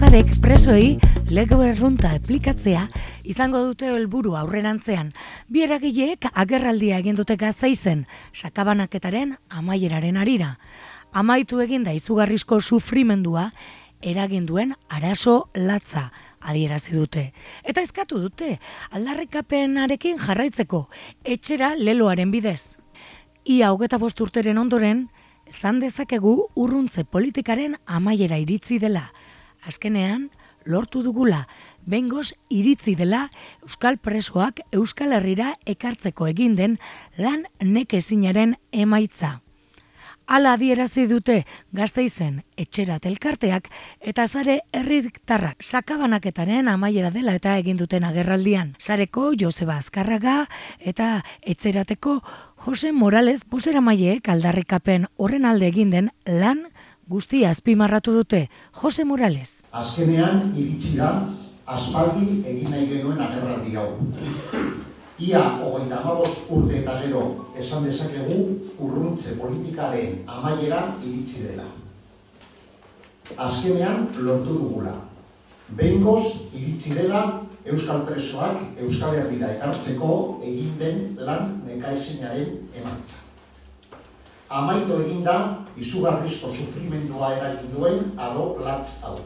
Sarek presoei lege berrunta aplikatzea izango dute helburu aurrerantzean. Bi eragileek agerraldia egin dute Gasteizen, sakabanaketaren amaieraren harira. Amaitu eginda izugarrizko sufrimendua eragin duen arazo latza adierazi dute. Eta eskatu dute aldarrikapenarekin jarraitzeko etxera leloaren bidez. Ia 25 urteren ondoren, esan dezakegu urruntze politikaren amaiera iritzi dela. Azkenean, lortu dugula, behingoz iritzi dela Euskal presoak Euskal Herrira ekartzeko egin den lan nekezinaren emaitza. Hala adierazi dute Gasteizen etxerat elkarteak eta sare herritarrak sakabanaketaren amaiera dela eta egin duten agerraldian. Sareko Joseba Azkarraga eta etxerateko Jose Morales bozeramaileek aldarrikapen horren alde egin den lan guztia azpimarratu dute. Jose Morales. Azkenean iritsi da aspaldi egin nahi genuen agerraldi hau. Ia 35 urte eta gero esan dezakegu urruntze politikaren amaiera iritsi dela. Azkenean lortu dugula. Behingoz iritsi dela Euskal presoak Euskal Herrira ekartzeko egin den lan nekaezinaren emaitza. Amaitu egin da izugarrizko sufrimendua eragin duen ado latz hau.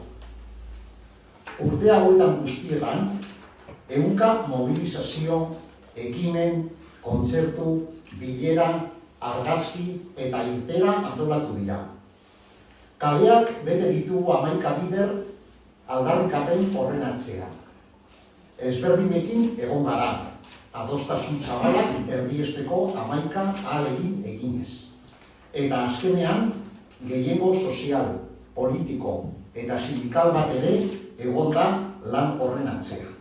Urte hauetan guztietan, 100 mobilizazio, ekimen, kontzertu, bilera, argazki eta irtera antolatu dira. Kaleak bete ditugu 11 bider aldarrikapen horren atzean. Ezberdinekin egon gara, adostasun zabalak erdiesteko 11 ahalegin eginez. Eta azkenean, gehiengo sozial, politiko eta sindikal bat ere egon da lan horren atzean.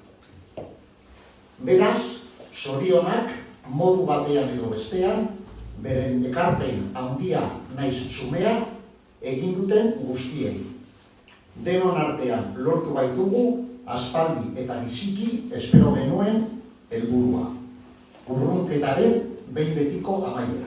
Beraz, zorionak modu batean edo bestean, beren ekarpen handia naiz zumea egin duten guztiei. Denon artean lortu baitugu aspaldi eta biziki espero genuen helburua. Urrunketaren behin betiko amaiera.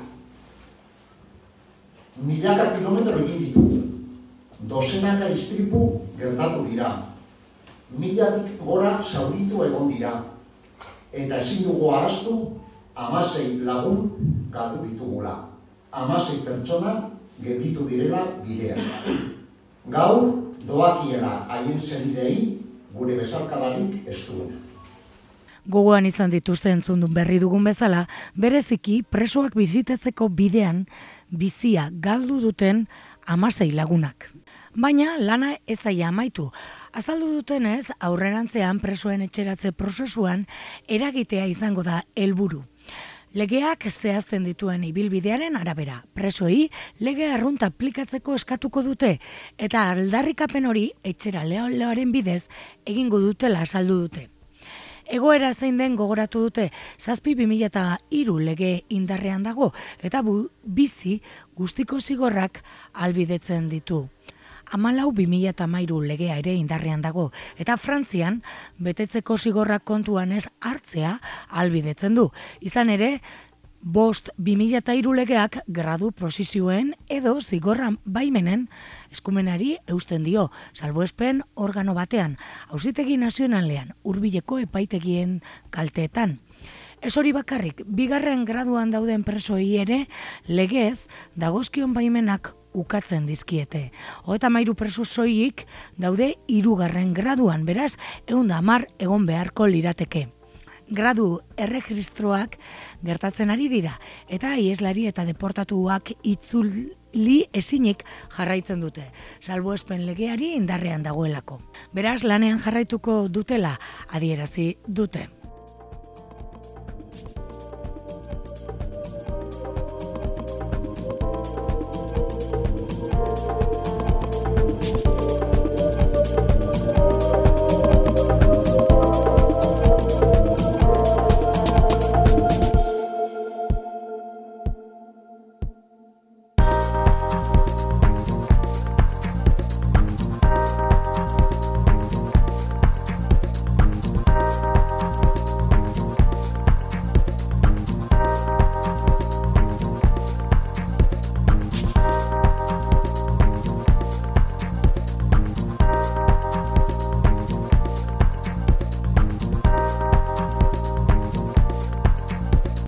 Milaka kilometro egin ditugu. Dozenaka istripu gertatu dira. 1000 gora zauritu egon dira. Eta ezin dugu ahaztu 16 lagun galdu ditugula. 16 pertsona gelditu direla bidean. Gaur doakiela haien senidei gure besarkadarik ez duena. Gogoan izan dituzte entzundun berri dugun bezala, bereziki presoak bizitatzeko bidean bizia galdu duten 16 lagunak. Baina lana ez zaia amaitu. Azaldu dutenez, aurrerantzean presoen etxeratze prozesuan eragitea izango da helburu. Legeak zehazten dituen ibilbidearen arabera, presoei lege arrunta aplikatzeko eskatuko dute eta aldarrikapen hori etxera leloaren bidez egingo dutela azaldu dute. Egoera zein den gogoratu dute 7/2003 lege indarrean dago eta bizi guztiko zigorrak ahalbidetzen ditu. 14/2013 legea ere indarrean dago eta Frantzian betetzeko zigorrak kontuan ez hartzea ahalbidetzen du. Izan ere, 5/2003 legeak gradu posizioen edo zigorra baimenen eskumenari eusten dio, salbuespen organo batean, Auzitegi Nazionalean, hurbileko epaitegien kalteetan. Ez hori bakarrik, 2. graduan dauden presoei ere legez dagozkion baimenak ukatzen dizkiete. 33 preso soilik daude 3. graduan, beraz 110 egon beharko lirateke. Gradu erregistroak gertatzen ari dira eta ieslari eta deportatuak itzuli ezinik jarraitzen dute, salbuespen legeari indarrean dagoelako. Beraz, lanean jarraituko dutela adierazi dute.